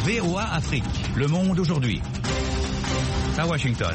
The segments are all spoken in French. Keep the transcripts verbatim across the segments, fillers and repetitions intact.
V O A Afrique, Le Monde aujourd'hui. À Washington.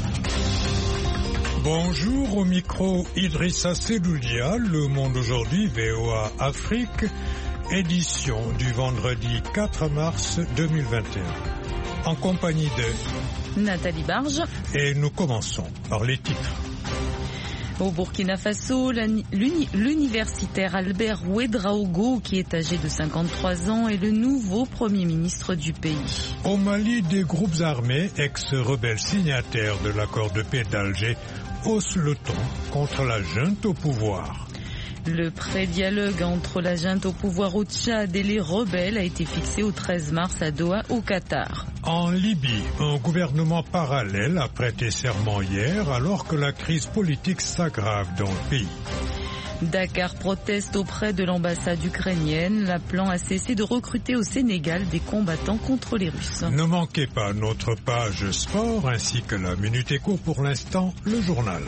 Bonjour, au micro Idrissa Seloudia, Le Monde aujourd'hui, V O A Afrique, édition du vendredi quatre mars deux mille vingt et un. En compagnie de Nathalie Barge. Et nous commençons par les titres. Au Burkina Faso, l'universitaire Albert Ouédraogo, qui est âgé de cinquante-trois ans, est le nouveau Premier ministre du pays. Au Mali, des groupes armés, ex-rebelles signataires de l'accord de paix d'Alger, haussent le ton contre la junte au pouvoir. Le pré-dialogue entre la junte au pouvoir au Tchad et les rebelles a été fixé au treize mars à Doha, au Qatar. En Libye, un gouvernement parallèle a prêté serment hier alors que la crise politique s'aggrave dans le pays. Dakar proteste auprès de l'ambassade ukrainienne, l'appelant à cesser de recruter au Sénégal des combattants contre les Russes. Ne manquez pas notre page sport ainsi que la Minute Éco. Pour l'instant, le journal.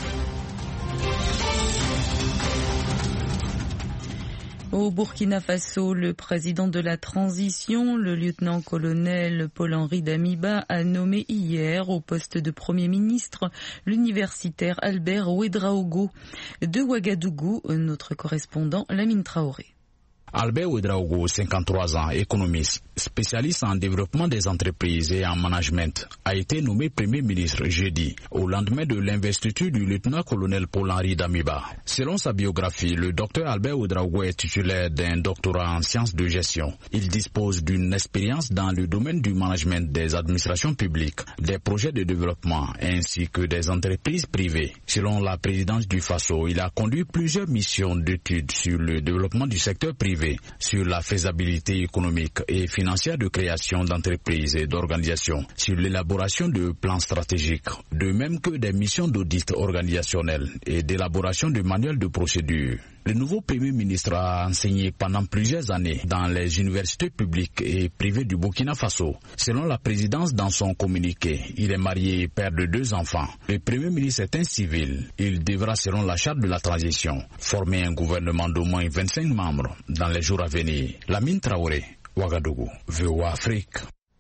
Au Burkina Faso, le président de la transition, le lieutenant-colonel Paul-Henri Damiba, a nommé hier au poste de Premier ministre l'universitaire Albert Ouédraogo. De Ouagadougou, notre correspondant Lamine Traoré. Albert Ouédraogo, cinquante-trois ans, économiste, spécialiste en développement des entreprises et en management, a été nommé Premier ministre jeudi, au lendemain de l'investiture du lieutenant-colonel Paul-Henri Damiba. Selon sa biographie, le docteur Albert Ouédraogo est titulaire d'un doctorat en sciences de gestion. Il dispose d'une expérience dans le domaine du management des administrations publiques, des projets de développement ainsi que des entreprises privées. Selon la présidence du Faso, il a conduit plusieurs missions d'études sur le développement du secteur privé, sur la faisabilité économique et financière de création d'entreprises et d'organisations, sur l'élaboration de plans stratégiques, de même que des missions d'audit organisationnel et d'élaboration de manuels de procédure. Le nouveau Premier ministre a enseigné pendant plusieurs années dans les universités publiques et privées du Burkina Faso. Selon la présidence dans son communiqué, il est marié et père de deux enfants. Le Premier ministre est un civil. Il devra, selon la charte de la transition, former un gouvernement d'au moins vingt-cinq membres dans les jours à venir. Lamine Traoré, Ouagadougou, V O A Afrique.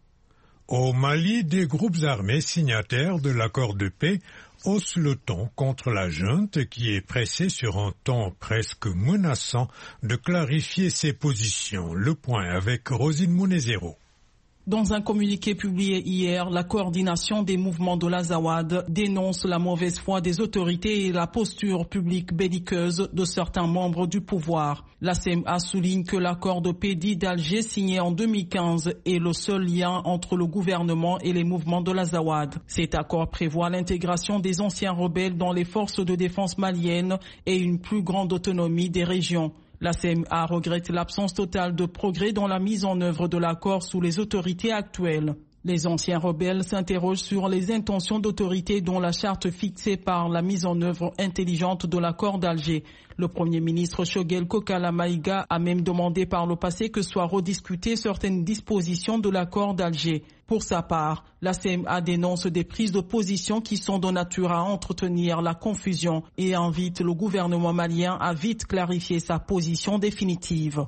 Au Mali, des groupes armés signataires de l'accord de paix hausse le ton contre la junte qui est pressée sur un ton presque menaçant de clarifier ses positions. Le point avec Rosine Mounezero. Dans un communiqué publié hier, la coordination des mouvements de l'Azawad dénonce la mauvaise foi des autorités et la posture publique belliqueuse de certains membres du pouvoir. La C M A souligne que l'accord de paix dit d'Alger signé en deux mille quinze est le seul lien entre le gouvernement et les mouvements de l'Azawad. Cet accord prévoit l'intégration des anciens rebelles dans les forces de défense maliennes et une plus grande autonomie des régions. La C M A regrette l'absence totale de progrès dans la mise en œuvre de l'accord sous les autorités actuelles. Les anciens rebelles s'interrogent sur les intentions d'autorités dont la charte fixée par la mise en œuvre intelligente de l'accord d'Alger. Le Premier ministre Choguel Kokala Maïga a même demandé par le passé que soient rediscutées certaines dispositions de l'accord d'Alger. Pour sa part, la C M A dénonce des prises de position qui sont de nature à entretenir la confusion et invite le gouvernement malien à vite clarifier sa position définitive.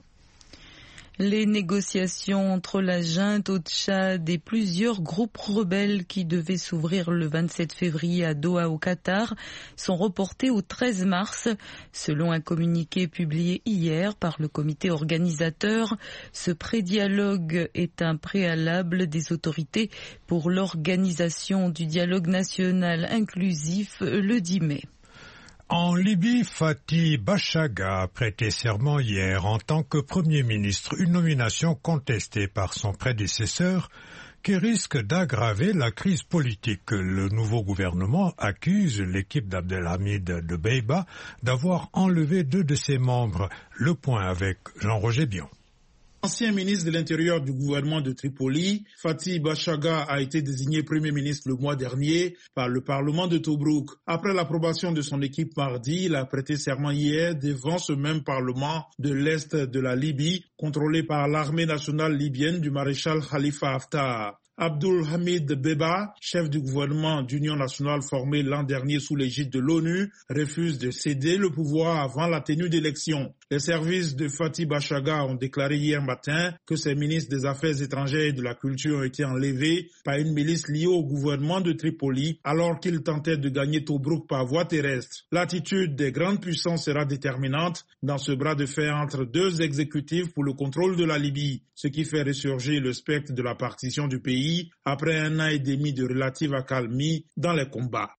Les négociations entre la junte au Tchad et plusieurs groupes rebelles qui devaient s'ouvrir le vingt-sept février à Doha au Qatar sont reportées au treize mars. Selon un communiqué publié hier par le comité organisateur, ce pré-dialogue est un préalable des autorités pour l'organisation du dialogue national inclusif le dix mai. En Libye, Fathi Bachaga a prêté serment hier en tant que Premier ministre, une nomination contestée par son prédécesseur qui risque d'aggraver la crise politique. Le nouveau gouvernement accuse l'équipe d'Abdelhamid Dbeiba d'avoir enlevé deux de ses membres. Le point avec Jean-Roger Bion. Ancien ministre de l'Intérieur du gouvernement de Tripoli, Fathi Bachaga a été désigné Premier ministre le mois dernier par le Parlement de Tobrouk. Après l'approbation de son équipe mardi, il a prêté serment hier devant ce même Parlement de l'Est de la Libye, contrôlé par l'armée nationale libyenne du maréchal Khalifa Haftar. Abdul Hamid Dbeiba, chef du gouvernement d'union nationale formé l'an dernier sous l'égide de l'ONU, refuse de céder le pouvoir avant la tenue d'élections. Les services de Fathi Bashaga ont déclaré hier matin que ses ministres des Affaires étrangères et de la Culture ont été enlevés par une milice liée au gouvernement de Tripoli alors qu'ils tentaient de gagner Tobrouk par voie terrestre. L'attitude des grandes puissances sera déterminante dans ce bras de fer entre deux exécutifs pour le contrôle de la Libye, ce qui fait ressurgir le spectre de la partition du pays après un an et demi de relative accalmie dans les combats.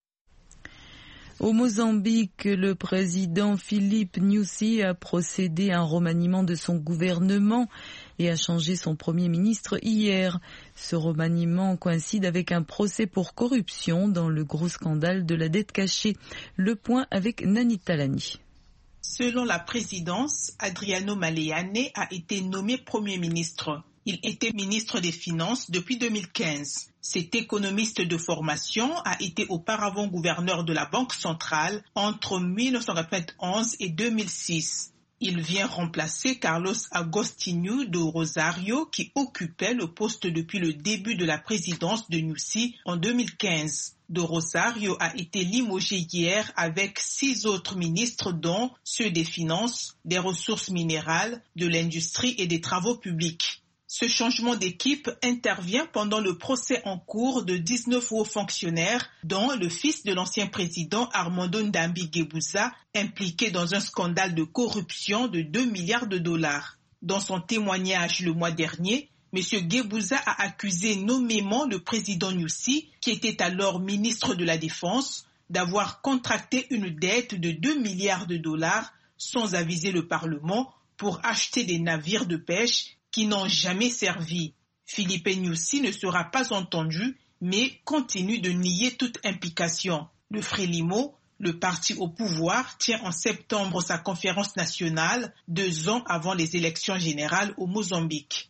Au Mozambique, le président Philippe Nyusi a procédé à un remaniement de son gouvernement et a changé son premier ministre hier. Ce remaniement coïncide avec un procès pour corruption dans le gros scandale de la dette cachée. Le point avec Nani Talani. Selon la présidence, Adriano Maleane a été nommé Premier ministre. Il était ministre des Finances depuis deux mille quinze. Cet économiste de formation a été auparavant gouverneur de la Banque centrale entre mille neuf cent quatre-vingt-onze et deux mille six. Il vient remplacer Carlos Agostinho do Rosario qui occupait le poste depuis le début de la présidence de Nyusi en deux mille quinze. Do Rosario a été limogé hier avec six autres ministres dont ceux des Finances, des Ressources minérales, de l'Industrie et des Travaux publics. Ce changement d'équipe intervient pendant le procès en cours de dix-neuf hauts fonctionnaires, dont le fils de l'ancien président Armando Ndambi Guebuza, impliqué dans un scandale de corruption de deux milliards de dollars. Dans son témoignage le mois dernier, M. Guebuza a accusé nommément le président Nyusi, qui était alors ministre de la Défense, d'avoir contracté une dette de deux milliards de dollars sans aviser le Parlement pour acheter des navires de pêche qui n'ont jamais servi. Philippe Nyusi ne sera pas entendu, mais continue de nier toute implication. Le Frélimo, le parti au pouvoir, tient en septembre sa conférence nationale, deux ans avant les élections générales au Mozambique.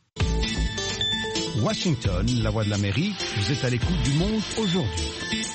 Washington, la voix de l'Amérique, vous êtes à l'écoute du Monde aujourd'hui.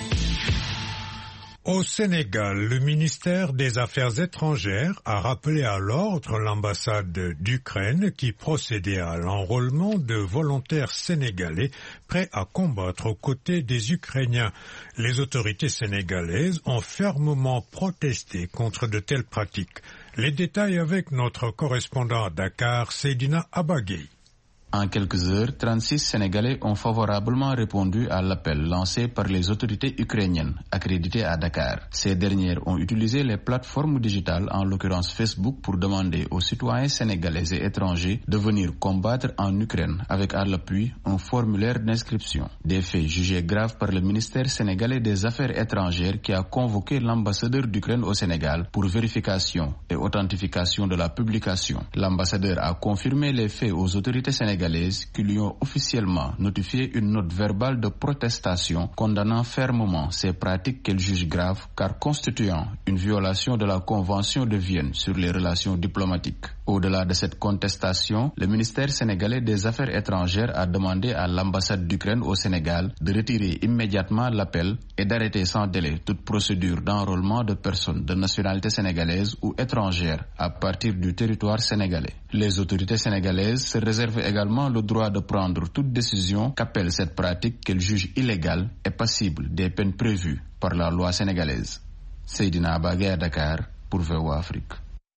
Au Sénégal, le ministère des Affaires étrangères a rappelé à l'ordre l'ambassade d'Ukraine qui procédait à l'enrôlement de volontaires sénégalais prêts à combattre aux côtés des Ukrainiens. Les autorités sénégalaises ont fermement protesté contre de telles pratiques. Les détails avec notre correspondant à Dakar, Seydina Abagay. En quelques heures, trente-six Sénégalais ont favorablement répondu à l'appel lancé par les autorités ukrainiennes accréditées à Dakar. Ces dernières ont utilisé les plateformes digitales, en l'occurrence Facebook, pour demander aux citoyens sénégalais et étrangers de venir combattre en Ukraine avec à l'appui un formulaire d'inscription. Des faits jugés graves par le ministère sénégalais des Affaires étrangères qui a convoqué l'ambassadeur d'Ukraine au Sénégal pour vérification et authentification de la publication. L'ambassadeur a confirmé les faits aux autorités sénégalaises qui lui ont officiellement notifié une note verbale de protestation condamnant fermement ces pratiques qu'elle juge graves car constituant une violation de la Convention de Vienne sur les relations diplomatiques. Au-delà de cette contestation, le ministère sénégalais des Affaires étrangères a demandé à l'ambassade d'Ukraine au Sénégal de retirer immédiatement l'appel et d'arrêter sans délai toute procédure d'enrôlement de personnes de nationalité sénégalaise ou étrangère à partir du territoire sénégalais. Les autorités sénégalaises se réservent également le droit de prendre toute décision qu'appelle cette pratique qu'elles jugent illégale et passible des peines prévues par la loi sénégalaise. Seydina Abagay à Dakar pour V O A Afrique.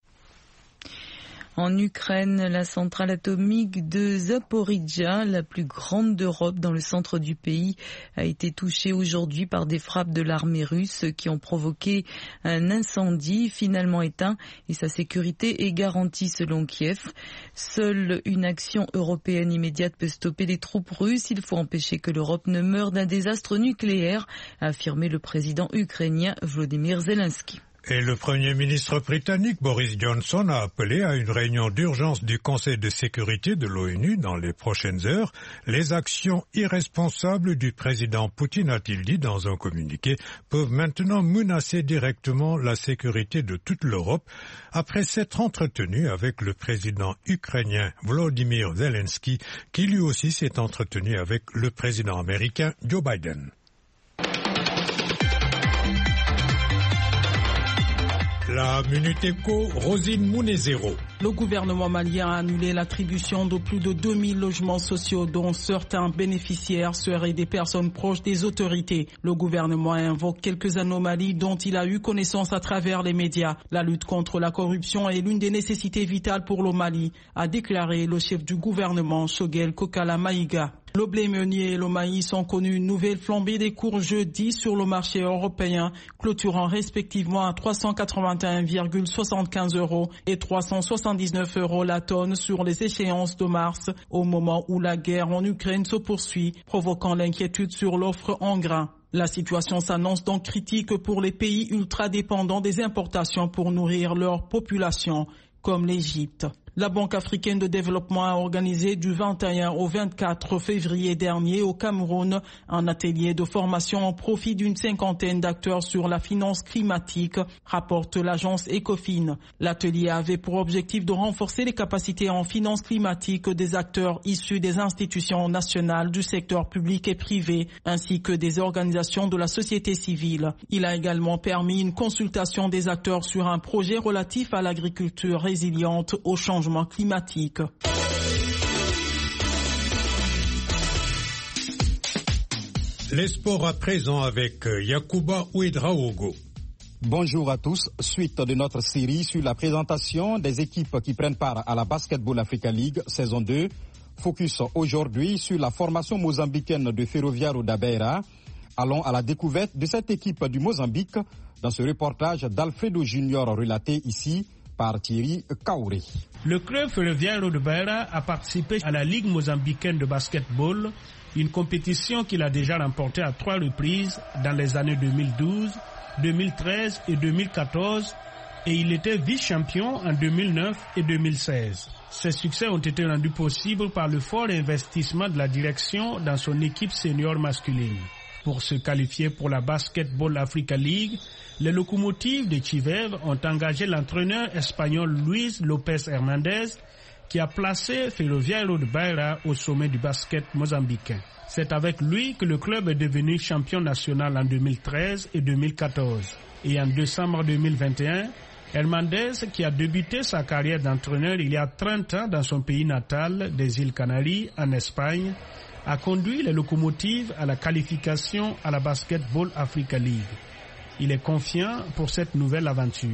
En Ukraine, la centrale atomique de Zaporijia, la plus grande d'Europe dans le centre du pays, a été touchée aujourd'hui par des frappes de l'armée russe qui ont provoqué un incendie finalement éteint et sa sécurité est garantie selon Kiev. Seule une action européenne immédiate peut stopper les troupes russes. Il faut empêcher que l'Europe ne meure d'un désastre nucléaire, a affirmé le président ukrainien Volodymyr Zelensky. Et le Premier ministre britannique Boris Johnson a appelé à une réunion d'urgence du Conseil de sécurité de l'ONU dans les prochaines heures. Les actions irresponsables du président Poutine, a-t-il dit dans un communiqué, peuvent maintenant menacer directement la sécurité de toute l'Europe après s'être entretenu avec le président ukrainien Volodymyr Zelensky, qui lui aussi s'est entretenu avec le président américain Joe Biden. La Minute Éco, Rosine Mounezero. Le gouvernement malien a annulé l'attribution de plus de deux mille logements sociaux dont certains bénéficiaires seraient des personnes proches des autorités. Le gouvernement invoque quelques anomalies dont il a eu connaissance à travers les médias. La lutte contre la corruption est l'une des nécessités vitales pour le Mali, a déclaré le chef du gouvernement, Choguel Kokala Maïga. Le blé meunier et le maïs ont connu une nouvelle flambée des cours jeudi sur le marché européen, clôturant respectivement à trois cent quatre-vingt-un virgule soixante-quinze euros et trois cent soixante-dix-neuf euros la tonne sur les échéances de mars, au moment où la guerre en Ukraine se poursuit, provoquant l'inquiétude sur l'offre en grains. La situation s'annonce donc critique pour les pays ultra-dépendants des importations pour nourrir leur population, comme l'Égypte. La Banque africaine de développement a organisé du vingt et un au vingt-quatre février dernier au Cameroun un atelier de formation au profit d'une cinquantaine d'acteurs sur la finance climatique, rapporte l'agence Ecofin. L'atelier avait pour objectif de renforcer les capacités en finance climatique des acteurs issus des institutions nationales du secteur public et privé, ainsi que des organisations de la société civile. Il a également permis une consultation des acteurs sur un projet relatif à l'agriculture résiliente au changement climatique. Les sports à présent avec Yacouba Ouedraogo. Bonjour à tous. Suite de notre série sur la présentation des équipes qui prennent part à la Basketball Africa League saison deux. Focus aujourd'hui sur la formation mozambicaine de Ferroviário da Beira. Allons à la découverte de cette équipe du Mozambique dans ce reportage d'Alfredo Junior relaté ici par Thierry Kaouré. Le club Ferroviário da Beira a participé à la Ligue mozambicaine de basketball, une compétition qu'il a déjà remportée à trois reprises dans les années deux mille douze, deux mille treize et deux mille quatorze, et il était vice-champion en deux mille neuf et deux mille seize. Ces succès ont été rendus possibles par le fort investissement de la direction dans son équipe senior masculine. Pour se qualifier pour la Basketball Africa League, les locomotives de Chivev ont engagé l'entraîneur espagnol Luis Lopez Hernandez qui a placé Ferroviário da Beira au sommet du basket mozambicain. C'est avec lui que le club est devenu champion national en deux mille treize et deux mille quatorze. Et en décembre deux mille vingt et un, Hernandez, qui a débuté sa carrière d'entraîneur il y a trente ans dans son pays natal des îles Canaries, en Espagne, a conduit les locomotives à la qualification à la Basketball Africa League. Il est confiant pour cette nouvelle aventure.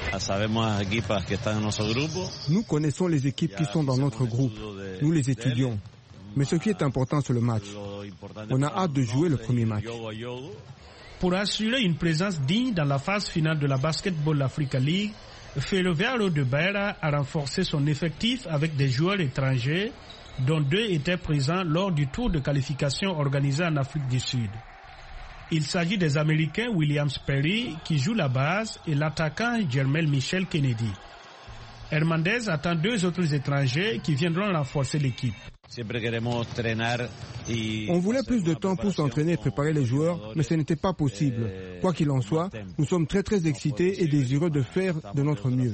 Nous connaissons les équipes qui sont dans notre groupe. Nous les étudions. Mais ce qui est important, c'est le match. On a hâte de jouer le premier match. Pour assurer une présence digne dans la phase finale de la Basketball Africa League, Ferroviário da Beira a renforcé son effectif avec des joueurs étrangers, dont deux étaient présents lors du tour de qualification organisé en Afrique du Sud. Il s'agit des Américains Williams Perry, qui joue la base, et l'attaquant Jermel Michel Kennedy. Hernandez attend deux autres étrangers qui viendront renforcer l'équipe. On voulait plus de temps pour s'entraîner et préparer les joueurs, mais ce n'était pas possible. Quoi qu'il en soit, nous sommes très très excités et désireux de faire de notre mieux.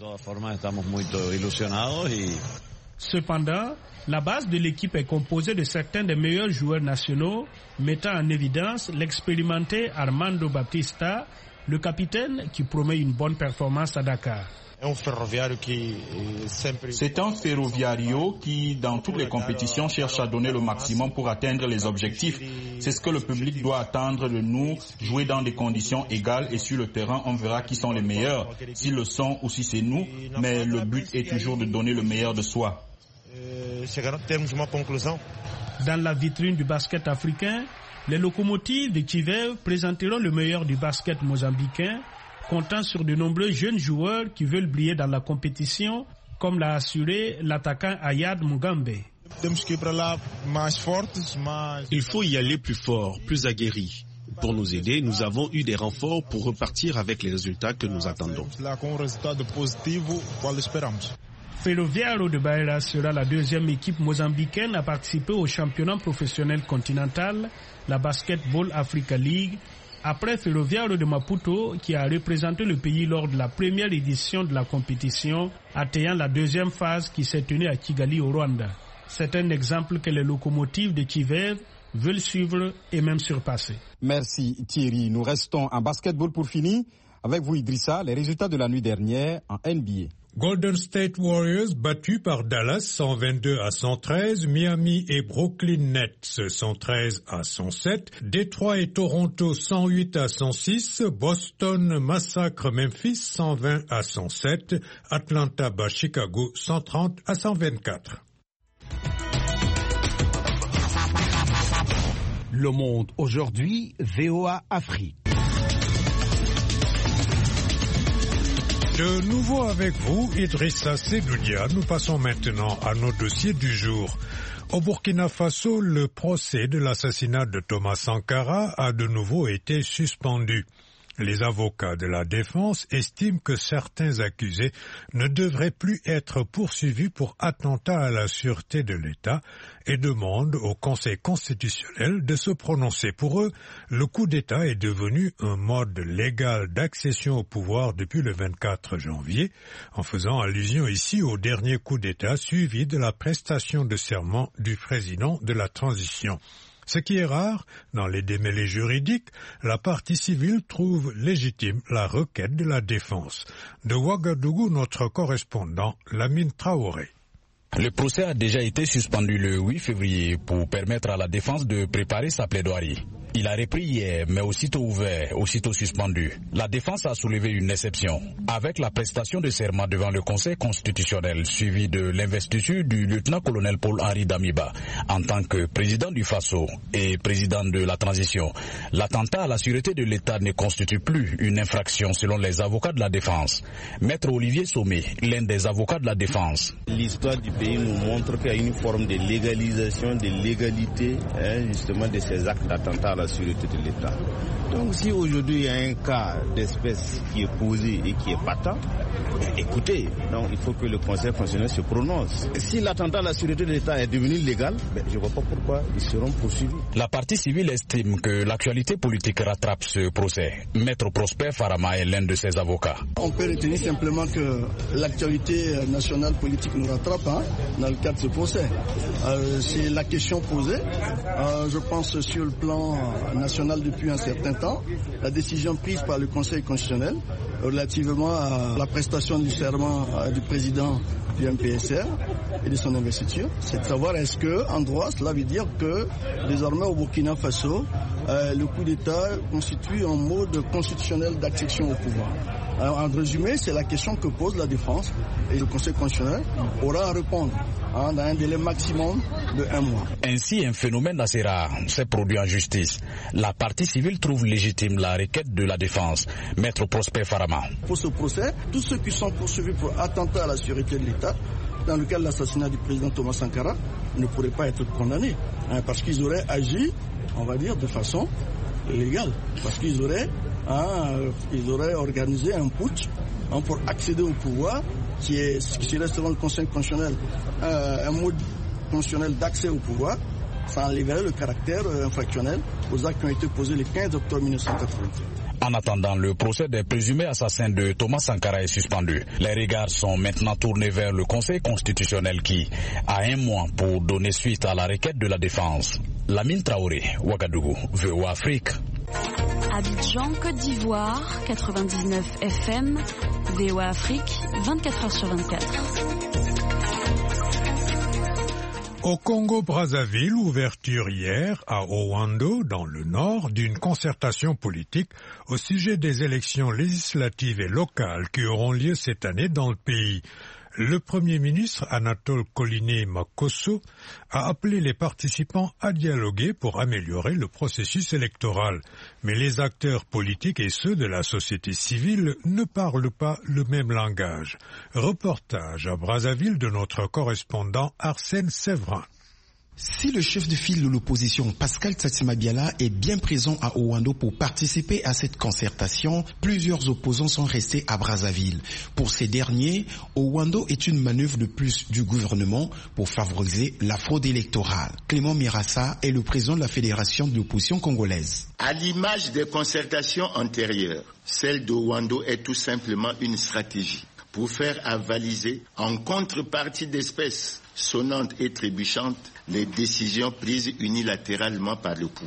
Cependant, la base de l'équipe est composée de certains des meilleurs joueurs nationaux, mettant en évidence l'expérimenté Armando Baptista, le capitaine qui promet une bonne performance à Dakar. C'est un Ferroviário qui, dans toutes les compétitions, cherche à donner le maximum pour atteindre les objectifs. C'est ce que le public doit attendre de nous, jouer dans des conditions égales et sur le terrain, on verra qui sont les meilleurs, s'ils le sont ou si c'est nous, mais le but est toujours de donner le meilleur de soi. Dans la vitrine du basket africain, les locomotives de Chivev présenteront le meilleur du basket mozambicain, comptant sur de nombreux jeunes joueurs qui veulent briller dans la compétition, comme l'a assuré l'attaquant Ayad Mugambe. Il faut y aller plus fort, plus aguerri. Pour nous aider, nous avons eu des renforts pour repartir avec les résultats que nous attendons. Ferroviário da Beira sera la deuxième équipe mozambicaine à participer au championnat professionnel continental, la Basketball Africa League, après Ferroviário de Maputo qui a représenté le pays lors de la première édition de la compétition, atteignant la deuxième phase qui s'est tenue à Kigali au Rwanda. C'est un exemple que les locomotives de Chivev veulent suivre et même surpasser. Merci Thierry. Nous restons en basketball pour finir Avec vous Idrissa, les résultats de la nuit dernière en N B A. Golden State Warriors battus par Dallas cent vingt-deux à cent treize, Miami et Brooklyn Nets cent treize à cent sept, Détroit et Toronto cent huit à cent six, Boston massacre Memphis cent vingt à cent sept, Atlanta bat Chicago cent trente à cent vingt-quatre. Le Monde aujourd'hui, V O A Afrique. De nouveau avec vous, Idrissa Sedoudia. Nous passons maintenant à nos dossiers du jour. Au Burkina Faso, le procès de l'assassinat de Thomas Sankara a de nouveau été suspendu. Les avocats de la défense estiment que certains accusés ne devraient plus être poursuivis pour attentat à la sûreté de l'État et demandent au Conseil constitutionnel de se prononcer. Pour eux, le coup d'État est devenu un mode légal d'accession au pouvoir depuis le vingt-quatre janvier, en faisant allusion ici au dernier coup d'État suivi de la prestation de serment du président de la transition. Ce qui est rare, dans les démêlés juridiques, la partie civile trouve légitime la requête de la défense. De Ouagadougou, notre correspondant, Lamine Traoré. Le procès a déjà été suspendu le huit février pour permettre à la défense de préparer sa plaidoirie. Il a repris hier, mais aussitôt ouvert, aussitôt suspendu. La défense a soulevé une exception, avec la prestation de serment devant le Conseil constitutionnel, suivi de l'investiture du lieutenant-colonel Paul-Henri Damiba en tant que président du Faso et président de la transition. L'attentat à la sûreté de l'État ne constitue plus une infraction selon les avocats de la défense. Maître Olivier Sommet, l'un des avocats de la défense. L'histoire du pays nous montre qu'il y a une forme de légalisation, de légalité, hein, justement de ces actes d'attentat à la sûreté de l'État. Donc si aujourd'hui il y a un cas d'espèce qui est posé et qui est patent, écoutez, donc il faut que le Conseil constitutionnel se prononce. Si l'attentat à la sûreté de l'État est devenu légal, ben, je ne vois pas pourquoi ils seront poursuivis. La partie civile estime que l'actualité politique rattrape ce procès. Maître Prosper Farama est l'un de ses avocats. On peut retenir simplement que l'actualité nationale politique nous rattrape hein, dans le cadre de ce procès. Euh, c'est la question posée. Euh, je pense sur le plan national depuis un certain temps, la décision prise par le Conseil constitutionnel relativement à la prestation du serment du président du M P S R et de son investiture, c'est de savoir est-ce que, en droit, cela veut dire que désormais au Burkina Faso, euh, le coup d'État constitue un mode constitutionnel d'accession au pouvoir. Alors, en résumé, c'est la question que pose la défense et le Conseil constitutionnel aura à répondre hein, dans un délai maximum de un mois. Ainsi, un phénomène assez rare s'est produit en justice. La partie civile trouve légitime la requête de la défense. Maître Prosper Farama. Pour ce procès, tous ceux qui sont poursuivis pour attentat à la sûreté de l'État, dans le cas de l'assassinat du président Thomas Sankara, ne pourraient pas être condamnés hein, parce qu'ils auraient agi, on va dire, de façon légale, parce qu'ils auraient Hein, ils auraient organisé un putsch hein, pour accéder au pouvoir, qui est ce qui serait selon le Conseil constitutionnel euh, un mode constitutionnel d'accès au pouvoir. Ça enlèverait le caractère euh, infractionnel aux actes qui ont été posés le quinze octobre mille neuf cent quatre-vingt-huit. En attendant, le procès des présumés assassins de Thomas Sankara est suspendu. Les regards sont maintenant tournés vers le Conseil constitutionnel qui a un mois pour donner suite à la requête de la défense. Lamine Traoré, Ouagadougou, V O A Afrique. Abidjan, Côte d'Ivoire, quatre-vingt-dix-neuf F M, V O A Afrique, vingt-quatre heures sur vingt-quatre. Au Congo-Brazzaville, ouverture hier à Owando, dans le nord, d'une concertation politique au sujet des élections législatives et locales qui auront lieu cette année dans le pays. Le Premier ministre Anatole Koliné Makosso a appelé les participants à dialoguer pour améliorer le processus électoral. Mais les acteurs politiques et ceux de la société civile ne parlent pas le même langage. Reportage à Brazzaville de notre correspondant Arsène Séverin. Si le chef de file de l'opposition, Pascal Tsatsimabiala, est bien présent à Owando pour participer à cette concertation, plusieurs opposants sont restés à Brazzaville. Pour ces derniers, Owando est une manœuvre de plus du gouvernement pour favoriser la fraude électorale. Clément Mirassa est le président de la Fédération de l'opposition congolaise. À l'image des concertations antérieures, celle d'Owando est tout simplement une stratégie pour faire avaliser, en contrepartie d'espèces sonnantes et trébuchantes, les décisions prises unilatéralement par le pouvoir.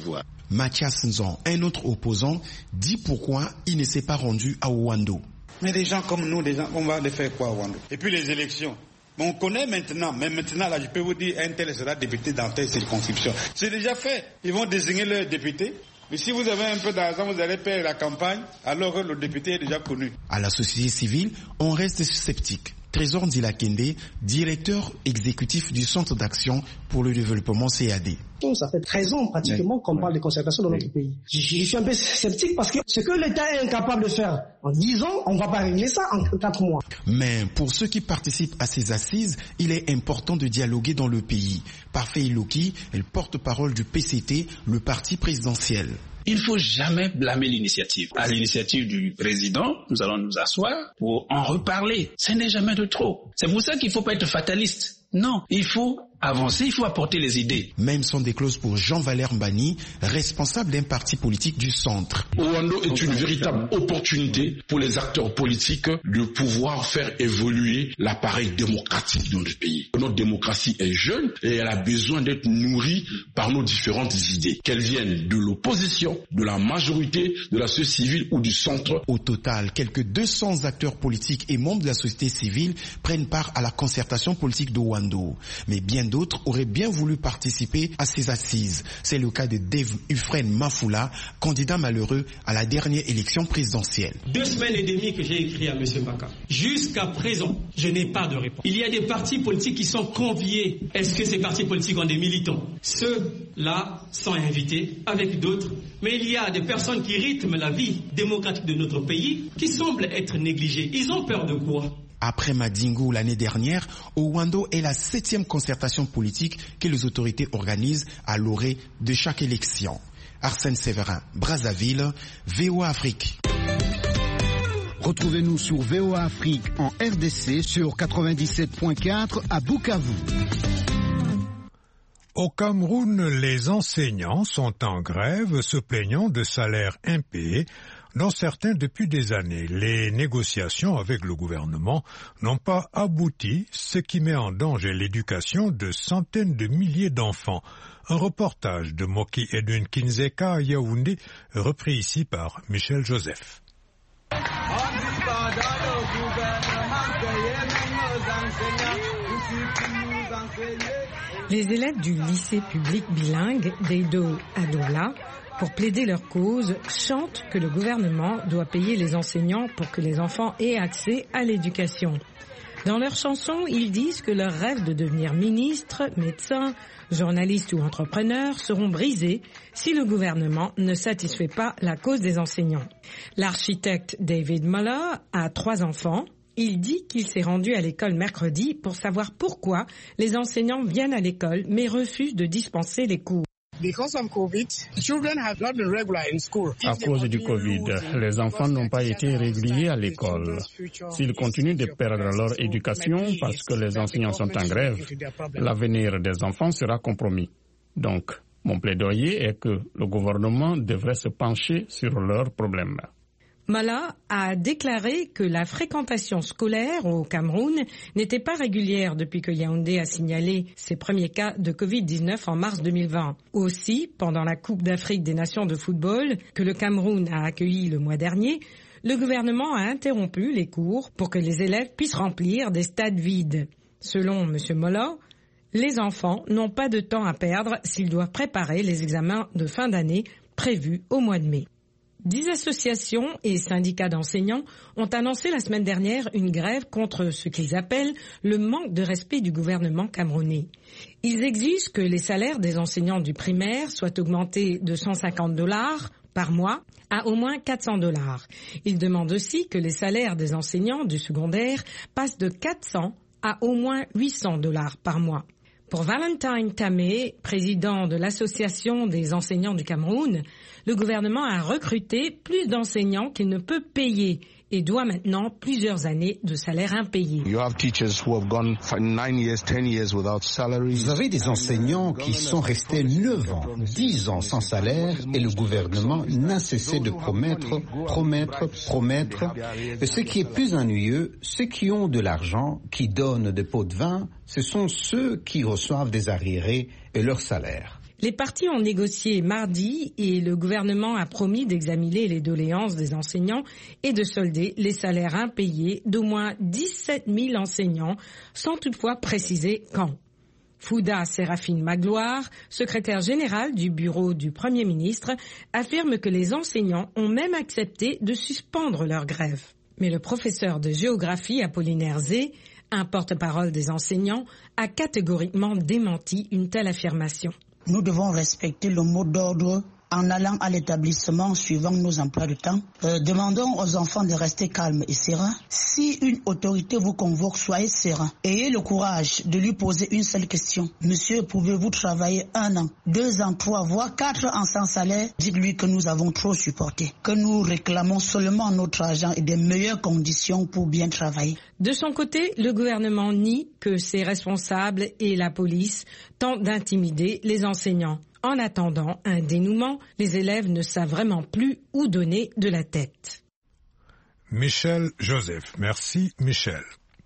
Mathias Nzon, un autre opposant, dit pourquoi il ne s'est pas rendu à Ouando. Mais des gens comme nous, des gens, on va les faire quoi à Ouando? Et puis les élections. On connaît maintenant, mais maintenant, là, je peux vous dire, un tel sera député dans telle circonscription. C'est déjà fait. Ils vont désigner leur député. Mais si vous avez un peu d'argent, vous allez payer la campagne, alors le député est déjà connu. À la société civile, on reste sceptique. Trésor Ndilakende, directeur exécutif du Centre d'action pour le développement C A D. Ça fait treize ans pratiquement oui. qu'on parle de concertation dans oui. notre pays. Je, je suis un peu sceptique parce que ce que l'État est incapable de faire en dix ans, on ne va pas régler ça en quatre mois. Mais pour ceux qui participent à ces assises, il est important de dialoguer dans le pays. Parfait Iloki, elle porte-parole du P C T, le parti présidentiel. Il ne faut jamais blâmer l'initiative. À l'initiative du président, nous allons nous asseoir pour en reparler. Ce n'est jamais de trop. C'est pour ça qu'il ne faut pas être fataliste. Non, il faut avancer, il faut apporter les idées. Même sont des clauses pour Jean-Valère Mbani, responsable d'un parti politique du centre. Ouando est une véritable opportunité pour les acteurs politiques de pouvoir faire évoluer l'appareil démocratique de notre pays. Notre démocratie est jeune et elle a besoin d'être nourrie par nos différentes idées, qu'elles viennent de l'opposition, de la majorité, de la société civile ou du centre. Au total, quelques deux cents acteurs politiques et membres de la société civile prennent part à la concertation politique d'Ouando. Mais bien d'autres auraient bien voulu participer à ces assises. C'est le cas de Dave Ufren Mafoula, candidat malheureux à la dernière élection présidentielle. Deux semaines et demie que j'ai écrit à M. Mbaka. Jusqu'à présent, je n'ai pas de réponse. Il y a des partis politiques qui sont conviés. Est-ce que ces partis politiques ont des militants? Ceux-là sont invités avec d'autres. Mais il y a des personnes qui rythment la vie démocratique de notre pays qui semblent être négligées. Ils ont peur de quoi? Après Madingo l'année dernière, Ouando est la septième concertation politique que les autorités organisent à l'orée de chaque élection. Arsène Séverin, Brazzaville, V O A Afrique. Retrouvez-nous sur V O A Afrique en R D C sur quatre-vingt-dix-sept point quatre à Bukavu. Au Cameroun, les enseignants sont en grève, se plaignant de salaires impayés, dont certains depuis des années. Les négociations avec le gouvernement n'ont pas abouti, ce qui met en danger l'éducation de centaines de milliers d'enfants. Un reportage de Moki Edwin Kinzeka à Yaoundé, repris ici par Michel Joseph. Les élèves du lycée public bilingue d'Eido à Douala, pour plaider leur cause, chantent que le gouvernement doit payer les enseignants pour que les enfants aient accès à l'éducation. Dans leurs chansons, ils disent que leurs rêves de devenir ministre, médecin, journaliste ou entrepreneur seront brisés si le gouvernement ne satisfait pas la cause des enseignants. L'architecte David Muller a trois enfants. Il dit qu'il s'est rendu à l'école mercredi pour savoir pourquoi les enseignants viennent à l'école mais refusent de dispenser les cours. À cause du Covid, les enfants n'ont pas été réguliers à l'école. S'ils continuent de perdre leur éducation parce que les enseignants sont en grève, l'avenir des enfants sera compromis. Donc, mon plaidoyer est que le gouvernement devrait se pencher sur leurs problèmes. Mala a déclaré que la fréquentation scolaire au Cameroun n'était pas régulière depuis que Yaoundé a signalé ses premiers cas de covid dix-neuf en mars deux mille vingt. Aussi, pendant la Coupe d'Afrique des Nations de football que le Cameroun a accueillie le mois dernier, le gouvernement a interrompu les cours pour que les élèves puissent remplir des stades vides. Selon M. Mola, les enfants n'ont pas de temps à perdre s'ils doivent préparer les examens de fin d'année prévus au mois de mai. Dix associations et syndicats d'enseignants ont annoncé la semaine dernière une grève contre ce qu'ils appellent le manque de respect du gouvernement camerounais. Ils exigent que les salaires des enseignants du primaire soient augmentés de cent cinquante dollars par mois à au moins quatre cents dollars. Ils demandent aussi que les salaires des enseignants du secondaire passent de quatre cents à au moins huit cents dollars par mois. Pour Valentine Tamé, président de l'Association des enseignants du Cameroun, le gouvernement a recruté plus d'enseignants qu'il ne peut payer et doit maintenant plusieurs années de salaire impayé. Vous avez des enseignants qui sont restés neuf ans, dix ans sans salaire et le gouvernement n'a cessé de promettre, promettre, promettre. Et ce qui est plus ennuyeux, ceux qui ont de l'argent, qui donnent des pots de vin, ce sont ceux qui reçoivent des arriérés et leur salaire. Les partis ont négocié mardi et le gouvernement a promis d'examiner les doléances des enseignants et de solder les salaires impayés d'au moins dix-sept mille enseignants, sans toutefois préciser quand. Fouda Séraphine Magloire, secrétaire générale du bureau du Premier ministre, affirme que les enseignants ont même accepté de suspendre leur grève. Mais le professeur de géographie Apollinaire Zé, un porte-parole des enseignants, a catégoriquement démenti une telle affirmation. Nous devons respecter le mot d'ordre en allant à l'établissement suivant nos emplois de temps. Euh, demandons aux enfants de rester calmes et sereins. Si une autorité vous convoque, soyez serein. Ayez le courage de lui poser une seule question. Monsieur, pouvez-vous travailler un an, deux ans, trois, voire quatre ans sans salaire? Dites-lui que nous avons trop supporté, que nous réclamons seulement notre argent et des meilleures conditions pour bien travailler. De son côté, le gouvernement nie que ses responsables et la police tentent d'intimider les enseignants. En attendant un dénouement, les élèves ne savent vraiment plus où donner de la tête. Michel Joseph. Merci, Michel.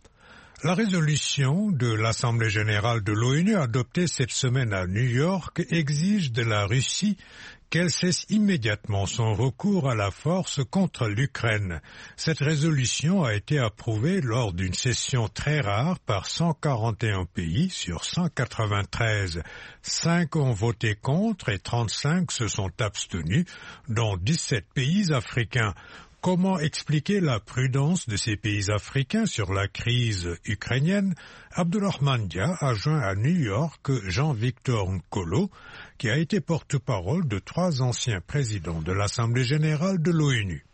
La résolution de l'Assemblée générale de l'ONU adoptée cette semaine à New York exige de la Russie qu'elle cesse immédiatement son recours à la force contre l'Ukraine. Cette résolution a été approuvée lors d'une session très rare par cent quarante et un pays sur cent quatre-vingt-treize. Cinq ont voté contre et trente-cinq se sont abstenus, dont dix-sept pays africains. Comment expliquer la prudence de ces pays africains sur la crise ukrainienne? Abdulrahman Dia a joint à New York Jean-Victor Nkolo, qui a été porte-parole de trois anciens présidents de l'Assemblée générale de l'ONU.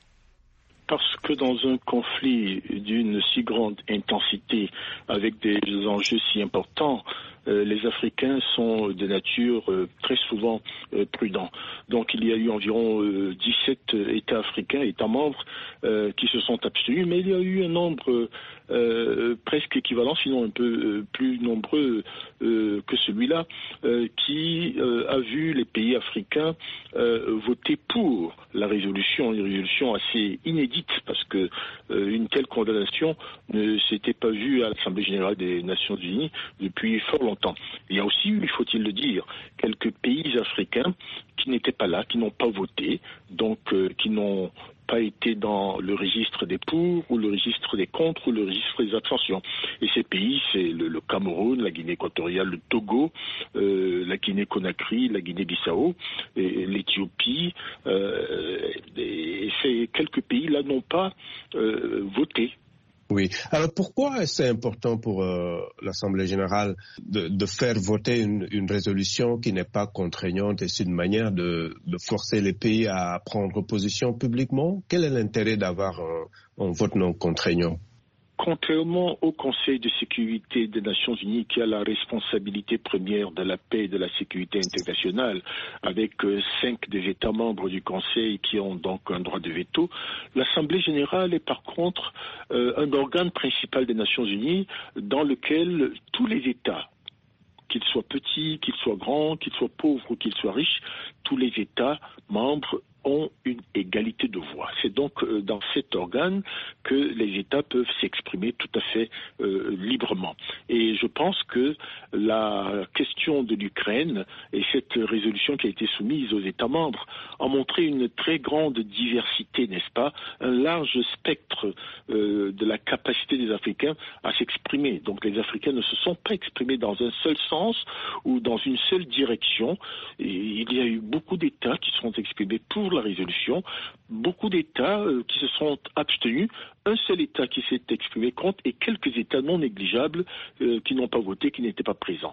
Parce que dans un conflit d'une si grande intensité, avec des enjeux si importants, euh, les Africains sont de nature euh, très souvent euh, prudents. Donc il y a eu environ euh, dix-sept États africains, États membres, euh, qui se sont abstenus, mais il y a eu un nombre euh, presque équivalent, sinon un peu euh, plus nombreux euh, que celui-là, euh, qui euh, a vu les pays africains euh, voter pour la résolution, une résolution assez inédite, parce que euh, une telle condamnation ne s'était pas vue à l'Assemblée générale des Nations unies depuis fort longtemps. Il y a aussi eu, faut-il le dire, quelques pays africains qui n'étaient pas là, qui n'ont pas voté, donc euh, qui n'ont pas été dans le registre des pour, ou le registre des contre, ou le registre des abstentions. Et ces pays, c'est le, le Cameroun, la Guinée équatoriale, le Togo, euh, la Guinée-Conakry, la Guinée-Bissau, et l'Éthiopie. Euh, et ces quelques pays-là n'ont pas euh, voté. Oui. Alors pourquoi c'est important pour euh, l'Assemblée générale de, de faire voter une, une résolution qui n'est pas contraignante et c'est une manière de, de forcer les pays à prendre position publiquement? Quel est l'intérêt d'avoir un, un vote non contraignant? Contrairement au Conseil de sécurité des Nations unies qui a la responsabilité première de la paix et de la sécurité internationale, avec euh, cinq des États membres du Conseil qui ont donc un droit de veto, l'Assemblée générale est par contre euh, un organe principal des Nations unies dans lequel tous les États, qu'ils soient petits, qu'ils soient grands, qu'ils soient pauvres ou qu'ils soient riches, tous les États membres ont une égalité de voix. C'est donc euh, dans cet organe que les États peuvent s'exprimer tout à fait euh, librement. Et je pense que la question de l'Ukraine et cette résolution qui a été soumise aux États membres a montré une très grande diversité, n'est-ce pas, un large spectre euh, de la capacité des Africains à s'exprimer. Donc les Africains ne se sont pas exprimés dans un seul sens ou dans une seule direction. Et il y a eu beaucoup d'États qui se sont exprimés pour la résolution, beaucoup d'États euh, qui se sont abstenus, un seul État qui s'est exprimé contre et quelques États non négligeables euh, qui n'ont pas voté, qui n'étaient pas présents.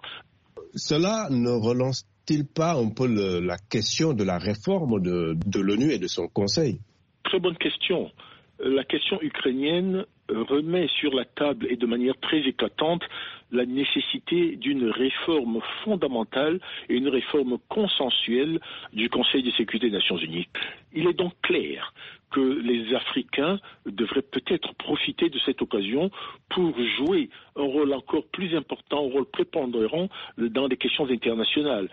Cela ne relance-t-il pas un peu le, la question de la réforme de, de l'ONU et de son Conseil? Très bonne question. La question ukrainienne remet sur la table et de manière très éclatante la nécessité d'une réforme fondamentale et une réforme consensuelle du Conseil de sécurité des Nations unies. Il est donc clair que les Africains devraient peut-être profiter de cette occasion pour jouer un rôle encore plus important, un rôle prépondérant dans les questions internationales.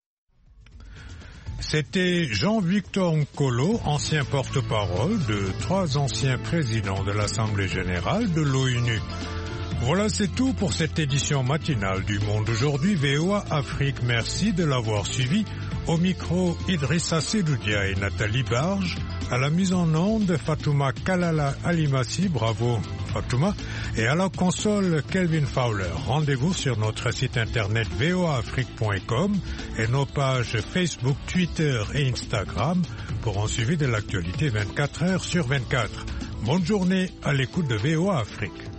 C'était Jean-Victor Nkolo, ancien porte-parole de trois anciens présidents de l'Assemblée générale de l'ONU. Voilà, c'est tout pour cette édition matinale du Monde aujourd'hui. V O A Afrique, merci de l'avoir suivi. Au micro, Idrissa Sedoudia et Nathalie Barge. À la mise en onde, Fatouma Kalala Alimassi, bravo Fatouma. Et à la console, Kelvin Fowler. Rendez-vous sur notre site internet v o a afrique point com et nos pages Facebook, Twitter et Instagram pour un suivi de l'actualité vingt-quatre heures sur vingt-quatre. Bonne journée à l'écoute de V O A Afrique.